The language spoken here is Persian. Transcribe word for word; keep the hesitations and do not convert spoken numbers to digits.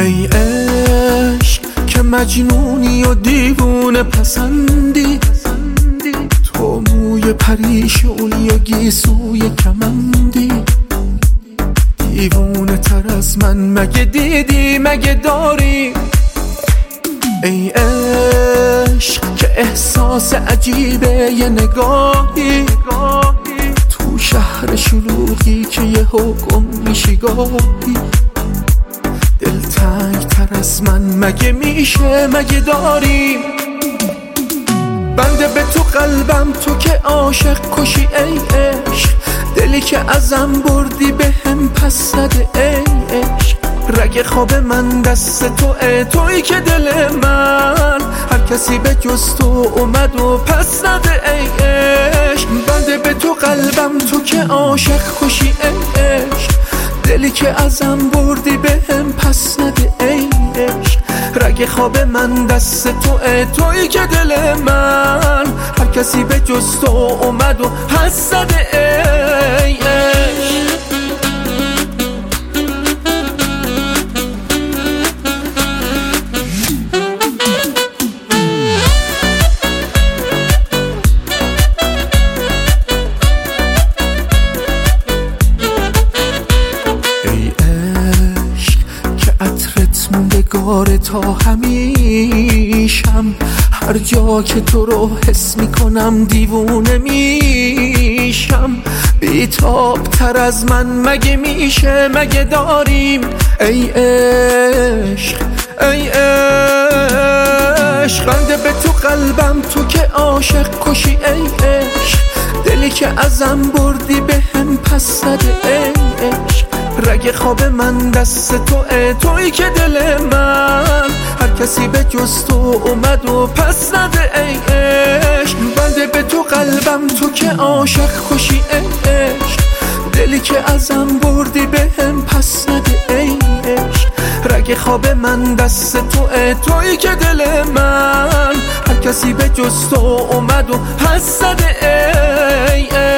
ای عشق که مجنونی و دیوونه پسندی، تو موی پریشونی و گیسوی کمندی، دیوونه تر از من مگه دیدی مگه داری؟ ای عشق که احساس عجیبه یه نگاهی، تو شهر شلوغی که یه حکم میشی گاهی، دلتنگ تر از من مگه میشه مگه داری؟ بنده به تو قلبم تو که عاشق کشی ای عشق، دلی که ازم بردی به هم پس زده ای عشق، رگ خواب من دست توئه، تویی که دل من هر کسی به جز تو اومد و پس زده ای عشق. بنده به تو قلبم تو که عاشق کشی ای عشق، دلی که ازم بردی به هم پس نده ای عشق، رگ خواب من دست توئه، تویی که دل من هر کسی به جز تو اومد و پس زده ای عشق. موندگار تا همیشم، هر جا که تو رو حس میکنم دیوونه میشم، بیتاب تر از من مگه میشه مگه داریم؟ ای عشق ای عشق، بنده به تو قلبم تو که عاشق کشی ای عشق، دلی که ازم بردی به هم پس زده ای عشق، رگ خواب من دست توئه، تویی که دل من هر کسی به جز تو اومد و پس نده ای عشق. بنده به تو قلبم تو که عاشق کشی ای عشق، دلی که ازم بردی به هم پس نده ای عشق، رگ خواب من دست توئه، تویی که دل من هر کسی به جز تو اومد و پس زده ای عشق.